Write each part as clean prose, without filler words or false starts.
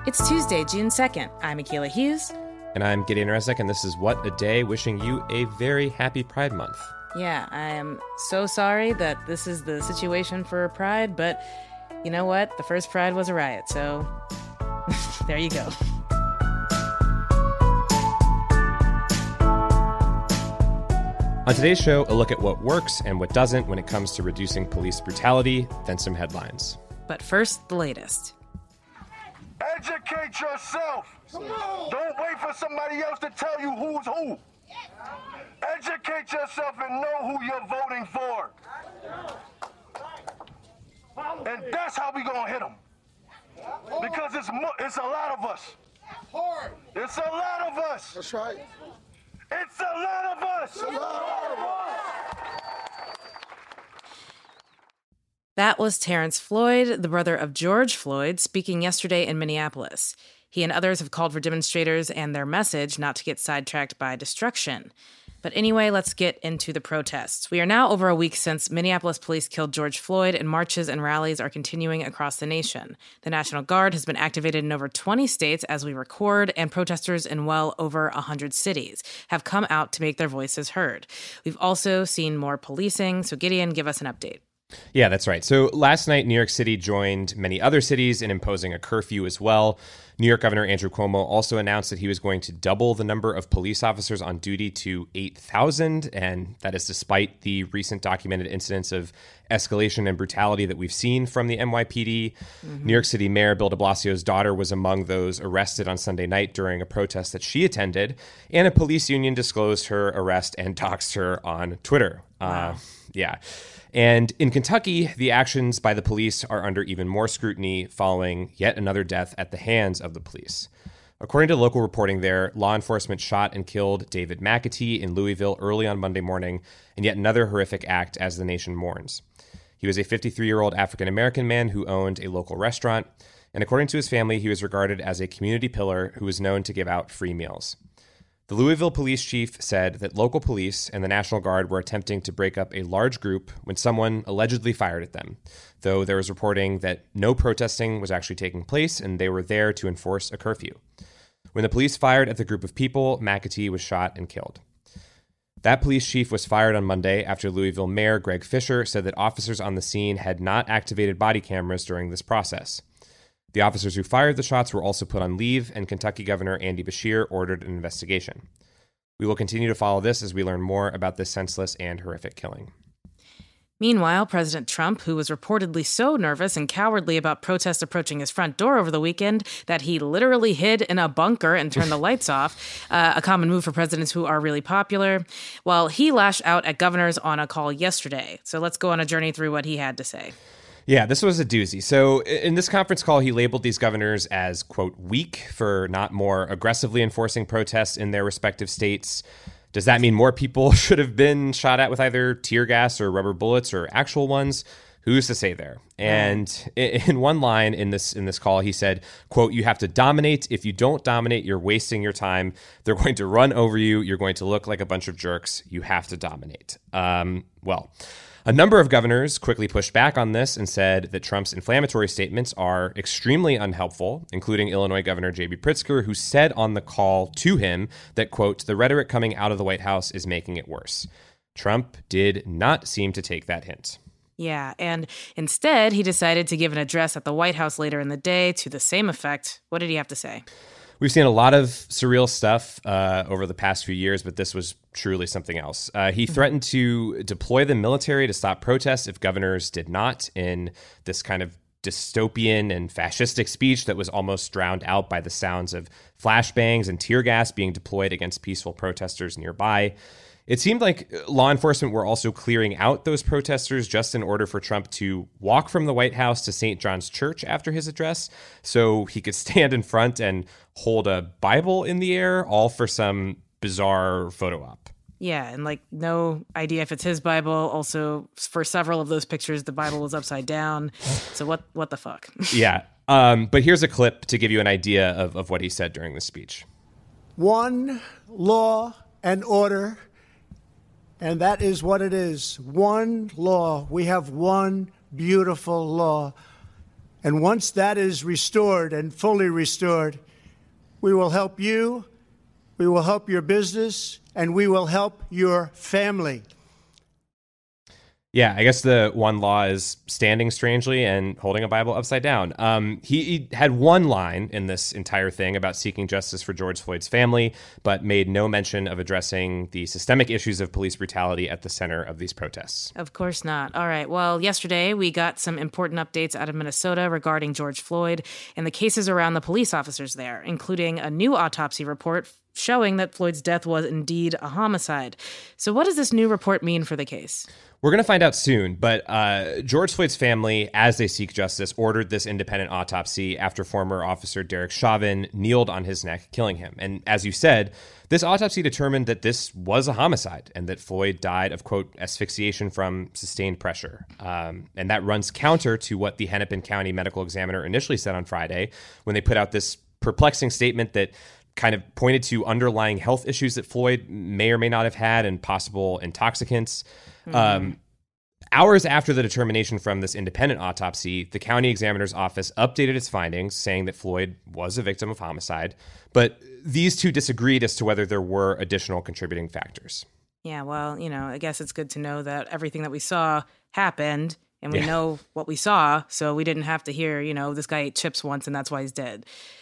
It's Tuesday, June 2nd. I'm Akilah Hughes. And I'm Gideon Resnick, and this is What a Day, wishing you a very happy Pride Month. Yeah, I am so sorry that this is the situation for Pride, but you know what? The first Pride was a riot, so there you go. On today's show, a look at what works and what doesn't when it comes to reducing police brutality, then some headlines. But first, the latest. Educate yourself. Don't wait for somebody else to tell you who's who. Educate yourself and know who you're voting for. And that's how we gonna hit them. Because it's a lot of us. It's a lot of us. That's right. It's a lot of us. It's a lot of us. That was Terrence Floyd, the brother of George Floyd, speaking yesterday in Minneapolis. He and others have called for demonstrators and their message not to get sidetracked by destruction. But anyway, let's get into the protests. We are now over a week since Minneapolis police killed George Floyd, and marches and rallies are continuing across the nation. The National Guard has been activated in over 20 states as we record, and protesters in well over 100 cities have come out to make their voices heard. We've also seen more policing, so Gideon, give us an update. Yeah, that's right. So last night, New York City joined many other cities in imposing a curfew as well. New York Governor Andrew Cuomo also announced that he was going to double the number of police officers on duty to 8,000, and that is despite the recent documented incidents of escalation and brutality that we've seen from the NYPD. New York City Mayor Bill de Blasio's daughter was among those arrested on Sunday night during a protest that she attended, and a police union disclosed her arrest and doxed her on Twitter. Wow. And in Kentucky, the actions by the police are under even more scrutiny following yet another death at the hands of the police. According to local reporting there, law enforcement shot and killed David McAtee in Louisville early on Monday morning, in yet another horrific act as the nation mourns. He was a 53-year-old African-American man who owned a local restaurant, and according to his family, he was regarded as a community pillar who was known to give out free meals. The Louisville police chief said that local police and the National Guard were attempting to break up a large group when someone allegedly fired at them, though there was reporting that no protesting was actually taking place and they were there to enforce a curfew. When the police fired at the group of people, McAtee was shot and killed. That police chief was fired on Monday after Louisville Mayor Greg Fisher said that officers on the scene had not activated body cameras during this process. The officers who fired the shots were also put on leave, and Kentucky Governor Andy Beshear ordered an investigation. We will continue to follow this as we learn more about this senseless and horrific killing. Meanwhile, President Trump, who was reportedly so nervous and cowardly about protests approaching his front door over the weekend that he literally hid in a bunker and turned the lights off, a common move for presidents who are really popular, well, he lashed out at governors on a call yesterday. So let's go on a journey through what he had to say. Yeah, this was a doozy. So in this conference call, he labeled these governors as, quote, weak for not more aggressively enforcing protests in their respective states. Does that mean more people should have been shot at with either tear gas or rubber bullets or actual ones? Who's to say there? And in one line in this call, he said, quote, you have to dominate. If you don't dominate, you're wasting your time. They're going to run over you. You're going to look like a bunch of jerks. You have to dominate. A number of governors quickly pushed back on this and said that Trump's inflammatory statements are extremely unhelpful, including Illinois Governor J.B. Pritzker, who said on the call to him that, quote, the rhetoric coming out of the White House is making it worse. Trump did not seem to take that hint. Yeah, and instead, he decided to give an address at the White House later in the day to the same effect. What did he have to say? We've seen a lot of surreal stuff over the past few years, but this was truly something else. He threatened to deploy the military to stop protests if governors did not, in this kind of dystopian and fascistic speech that was almost drowned out by the sounds of flashbangs and tear gas being deployed against peaceful protesters nearby. It seemed like law enforcement were also clearing out those protesters just in order for Trump to walk from the White House to St. John's Church after his address so he could stand in front and hold a Bible in the air, all for some bizarre photo op. Yeah, and no idea if it's his Bible. Also, for several of those pictures, the Bible was upside down. So what the fuck? Yeah. But here's a clip to give you an idea of what he said during the speech. One law and order, and that is what it is. One law. We have one beautiful law. And once that is restored and fully restored, we will help you, we will help your business, and we will help your family. Yeah, I guess the one law is standing strangely and holding a Bible upside down. He had one line in this entire thing about seeking justice for George Floyd's family, but made no mention of addressing the systemic issues of police brutality at the center of these protests. Of course not. All right. Well, yesterday we got some important updates out of Minnesota regarding George Floyd and the cases around the police officers there, including a new autopsy report showing that Floyd's death was indeed a homicide. So what does this new report mean for the case? We're going to find out soon, but George Floyd's family, as they seek justice, ordered this independent autopsy after former officer Derek Chauvin kneeled on his neck, killing him. And as you said, this autopsy determined that this was a homicide and that Floyd died of, quote, asphyxiation from sustained pressure. And that runs counter to what the Hennepin County medical examiner initially said on Friday when they put out this perplexing statement that kind of pointed to underlying health issues that Floyd may or may not have had and possible intoxicants. Hours after the determination from this independent autopsy, the county examiner's office updated its findings, saying that Floyd was a victim of homicide. But these two disagreed as to whether there were additional contributing factors. Yeah, well, I guess it's good to know that everything that we saw happened and we know what we saw. So we didn't have to hear, this guy ate chips once and that's why he's dead.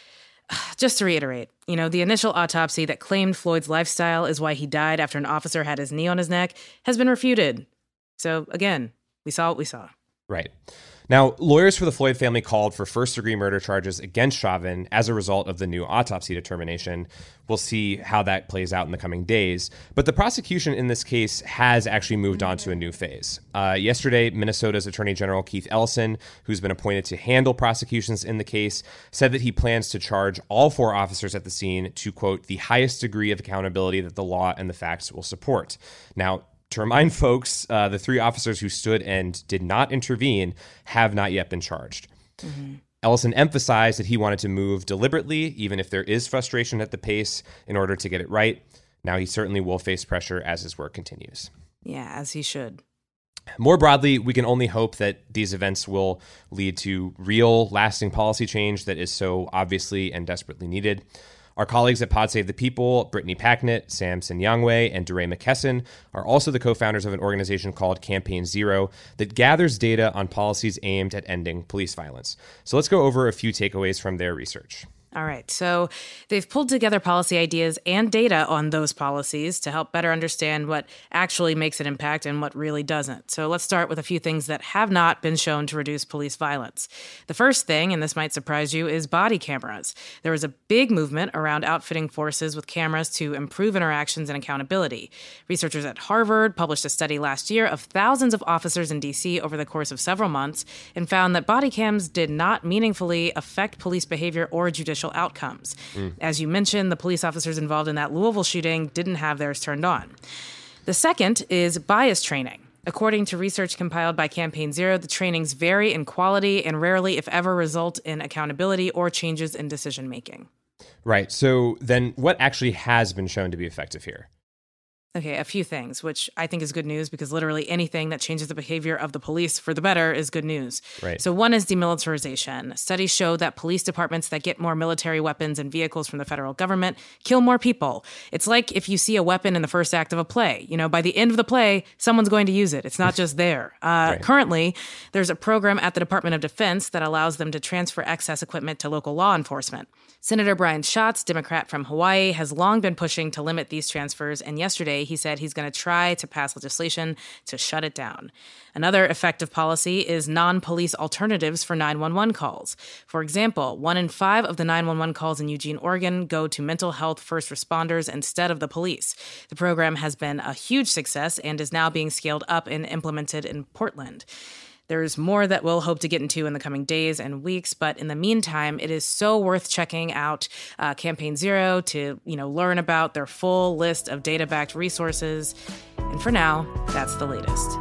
Just to reiterate, the initial autopsy that claimed Floyd's lifestyle is why he died after an officer had his knee on his neck has been refuted. So again, we saw what we saw. Right. Now, lawyers for the Floyd family called for first-degree murder charges against Chauvin as a result of the new autopsy determination. We'll see how that plays out in the coming days. But the prosecution in this case has actually moved on to a new phase. Yesterday, Minnesota's Attorney General Keith Ellison, who's been appointed to handle prosecutions in the case, said that he plans to charge all four officers at the scene to, quote, the highest degree of accountability that the law and the facts will support. Now, to remind folks, the three officers who stood and did not intervene have not yet been charged. Ellison emphasized that he wanted to move deliberately, even if there is frustration at the pace, in order to get it right. Now, he certainly will face pressure as his work continues. Yeah, as he should. More broadly, we can only hope that these events will lead to real, lasting policy change that is so obviously and desperately needed. Our colleagues at Pod Save the People, Brittany Packnett, Sam Sinyangwe, and DeRay McKesson, are also the co-founders of an organization called Campaign Zero that gathers data on policies aimed at ending police violence. So let's go over a few takeaways from their research. All right. So they've pulled together policy ideas and data on those policies to help better understand what actually makes an impact and what really doesn't. So let's start with a few things that have not been shown to reduce police violence. The first thing, and this might surprise you, is body cameras. There was a big movement around outfitting forces with cameras to improve interactions and accountability. Researchers at Harvard published a study last year of thousands of officers in D.C. over the course of several months and found that body cams did not meaningfully affect police behavior or judicial outcomes. As you mentioned, the police officers involved in that Louisville shooting didn't have theirs turned on. The second is bias training. According to research compiled by Campaign Zero, the trainings vary in quality and rarely, if ever, result in accountability or changes in decision-making. Right. So then what actually has been shown to be effective here? Okay, a few things, which I think is good news because literally anything that changes the behavior of the police for the better is good news. Right. So one is demilitarization. Studies show that police departments that get more military weapons and vehicles from the federal government kill more people. It's like if you see a weapon in the first act of a play. By the end of the play, someone's going to use it. It's not just there. Right. Currently, there's a program at the Department of Defense that allows them to transfer excess equipment to local law enforcement. Senator Brian Schatz, Democrat from Hawaii, has long been pushing to limit these transfers, and yesterday he said he's going to try to pass legislation to shut it down. Another effective policy is non-police alternatives for 911 calls. For example, 1 in 5 of the 911 calls in Eugene, Oregon go to mental health first responders instead of the police. The program has been a huge success and is now being scaled up and implemented in Portland. There's more that we'll hope to get into in the coming days and weeks, but in the meantime, it is so worth checking out Campaign Zero to, learn about their full list of data-backed resources. And for now, that's the latest.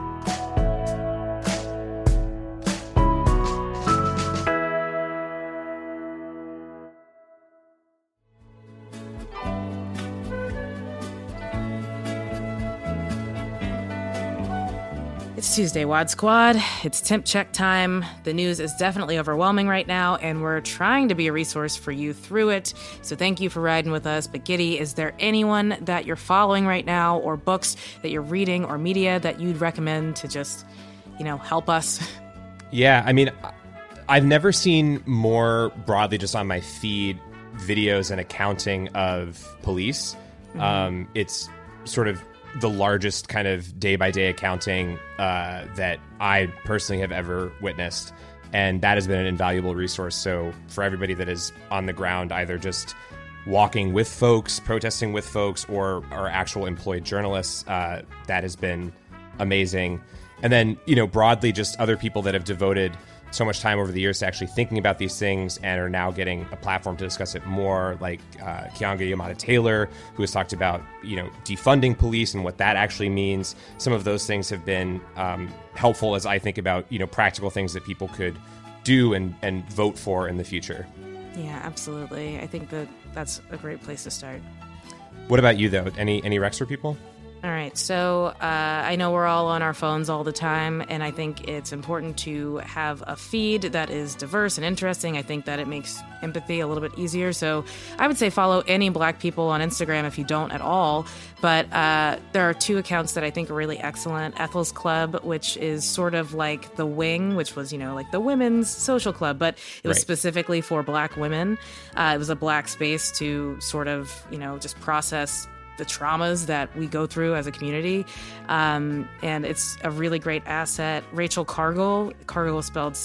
It's It's Tuesday, Wad Squad. It's temp check time. The news is definitely overwhelming right now, and we're trying to be a resource for you through it. So thank you for riding with us. But Giddy, is there anyone that you're following right now, or books that you're reading, or media that you'd recommend to just, help us? Yeah, I mean, I've never seen more broadly just on my feed videos and accounting of police. Mm-hmm. It's sort of the largest kind of day-by-day accounting that I personally have ever witnessed. And that has been an invaluable resource. So for everybody that is on the ground, either just walking with folks, protesting with folks, or actual employed journalists, that has been amazing. And then, broadly, just other people that have devoted so much time over the years to actually thinking about these things and are now getting a platform to discuss it more, like Keeanga-Yamahtta Taylor, who has talked about, defunding police and what that actually means. Some of those things have been helpful as I think about, practical things that people could do and vote for in the future. Yeah, absolutely. I think that's a great place to start. What about you, though? Any recs for people? All right, so I know we're all on our phones all the time, and I think it's important to have a feed that is diverse and interesting. I think that it makes empathy a little bit easier. So I would say follow any Black people on Instagram if you don't at all. But there are two accounts that I think are really excellent. Ethel's Club, which is sort of like The Wing, which was, like the women's social club, but it was specifically for Black women. It was a Black space to sort of, just process the traumas that we go through as a community. And it's a really great asset. Rachel Cargill is spelled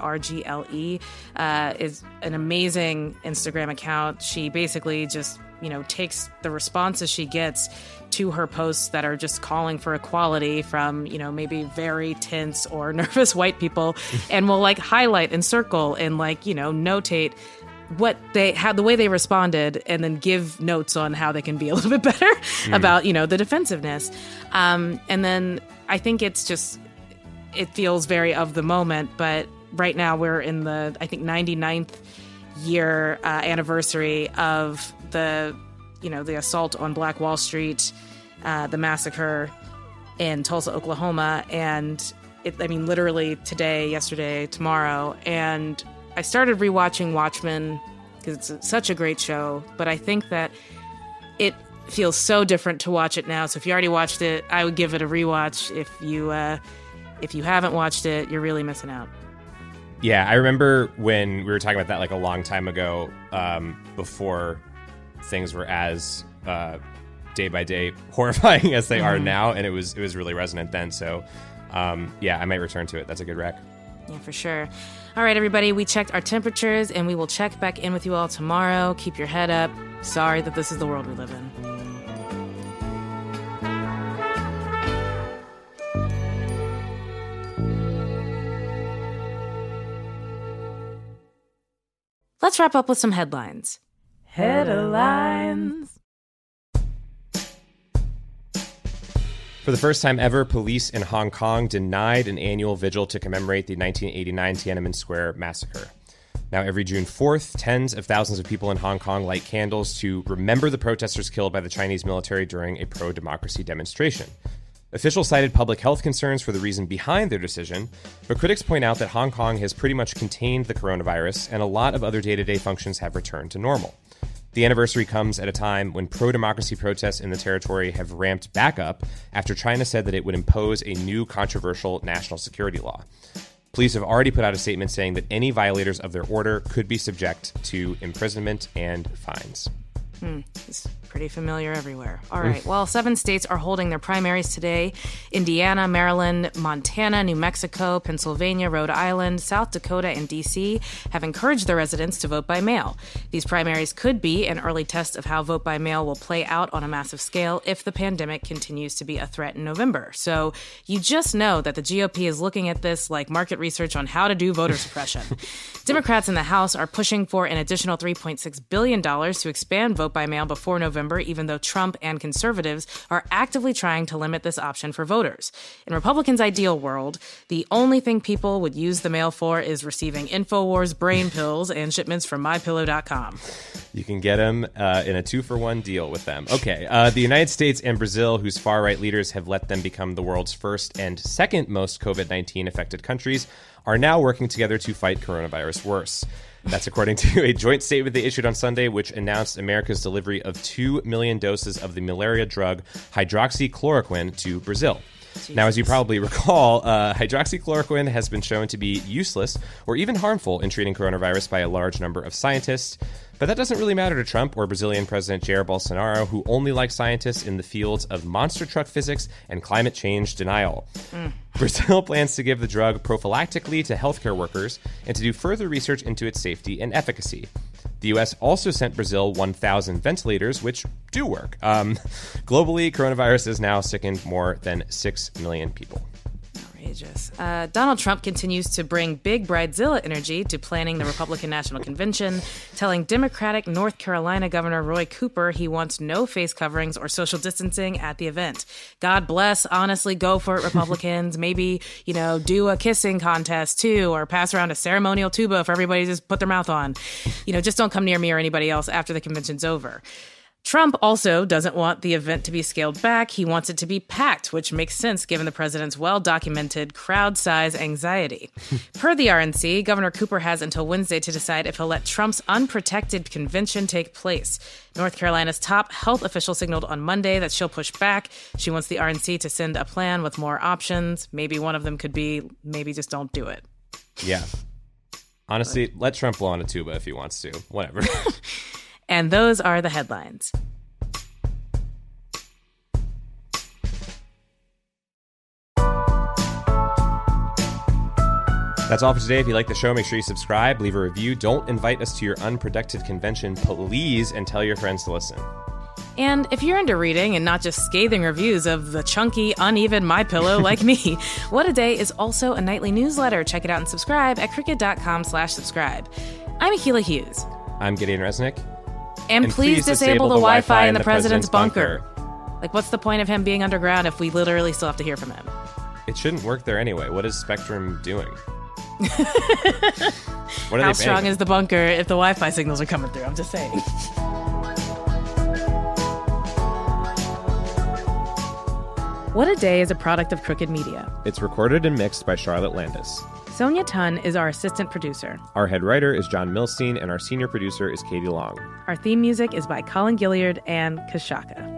Cargle, is an amazing Instagram account. She basically just, takes the responses she gets to her posts that are just calling for equality from, maybe very tense or nervous white people, and will highlight and circle and notate what they had, the way they responded, and then give notes on how they can be a little bit better about, the defensiveness. And then I think it feels very of the moment, but right now we're in the, I think, 99th year anniversary of the assault on Black Wall Street, the massacre in Tulsa, Oklahoma. And literally today, yesterday, tomorrow. And I started rewatching Watchmen because it's such a great show, but I think that it feels so different to watch it now. So if you already watched it, I would give it a rewatch. If you haven't watched it, you're really missing out. Yeah, I remember when we were talking about that a long time ago, before things were as day by day horrifying as they are now, and it was really resonant then. So yeah, I might return to it. That's a good rec. Yeah, for sure. All right, everybody, we checked our temperatures, and we will check back in with you all tomorrow. Keep your head up. Sorry that this is the world we live in. Let's wrap up with some headlines. Headlines. For the first time ever, police in Hong Kong denied an annual vigil to commemorate the 1989 Tiananmen Square massacre. Now, every June 4th, tens of thousands of people in Hong Kong light candles to remember the protesters killed by the Chinese military during a pro-democracy demonstration. Officials cited public health concerns for the reason behind their decision, but critics point out that Hong Kong has pretty much contained the coronavirus, and a lot of other day-to-day functions have returned to normal. The anniversary comes at a time when pro-democracy protests in the territory have ramped back up after China said that it would impose a new controversial national security law. Police have already put out a statement saying that any violators of their order could be subject to imprisonment and fines. It's pretty familiar everywhere. All right. Well, 7 states are holding their primaries today. Indiana, Maryland, Montana, New Mexico, Pennsylvania, Rhode Island, South Dakota, and D.C. have encouraged their residents to vote by mail. These primaries could be an early test of how vote by mail will play out on a massive scale if the pandemic continues to be a threat in November. So you just know that the GOP is looking at this like market research on how to do voter suppression. Democrats in the House are pushing for an additional $3.6 billion to expand vote by mail before November, even though Trump and conservatives are actively trying to limit this option for voters. In Republicans' ideal world, the only thing people would use the mail for is receiving InfoWars brain pills and shipments from MyPillow.com. You can get them in a 2-for-1 deal with them. Okay, the United States and Brazil, whose far-right leaders have let them become the world's first and second most COVID-19 affected countries, are now working together to fight coronavirus worse. That's according to a joint statement they issued on Sunday, which announced America's delivery of 2 million doses of the malaria drug hydroxychloroquine to Brazil. Jesus. Now, as you probably recall, hydroxychloroquine has been shown to be useless or even harmful in treating coronavirus by a large number of scientists. But that doesn't really matter to Trump or Brazilian President Jair Bolsonaro, who only like scientists in the fields of monster truck physics and climate change denial. Brazil plans to give the drug prophylactically to healthcare workers and to do further research into its safety and efficacy. The U.S. also sent Brazil 1,000 ventilators, which do work. Globally, coronavirus has now sickened more than 6 million people. Outrageous. Donald Trump continues to bring big Bridezilla energy to planning the Republican National Convention, telling Democratic North Carolina Governor Roy Cooper he wants no face coverings or social distancing at the event. God bless. Honestly, go for it, Republicans. Maybe, do a kissing contest, too, or pass around a ceremonial tuba for everybody to just put their mouth on. Just don't come near me or anybody else after the convention's over. Trump also doesn't want the event to be scaled back. He wants it to be packed, which makes sense given the president's well-documented crowd size anxiety. Per the RNC, Governor Cooper has until Wednesday to decide if he'll let Trump's unprotected convention take place. North Carolina's top health official signaled on Monday that she'll push back. She wants the RNC to send a plan with more options. Maybe one of them could be, maybe just don't do it. Yeah. Honestly, let Trump blow on a tuba if he wants to. Whatever. And those are the headlines. That's all for today. If you like the show, make sure you subscribe, leave a review. Don't invite us to your unprotected convention, please, and tell your friends to listen. And if you're into reading and not just scathing reviews of the chunky, uneven MyPillow like me, What a Day is also a nightly newsletter. Check it out and subscribe at Cricket.com/subscribe. I'm Akilah Hughes. I'm Gideon Resnick. And please disable the Wi-Fi in the president's bunker. Like, what's the point of him being underground if we literally still have to hear from him? It shouldn't work there anyway. What is Spectrum doing? How strong is the bunker if the Wi-Fi signals are coming through? I'm just saying. What a Day is a product of Crooked Media. It's recorded and mixed by Charlotte Landis. Sonia Tun is our assistant producer. Our head writer is John Milstein, and our senior producer is Katie Long. Our theme music is by Colin Gilliard and Kashaka.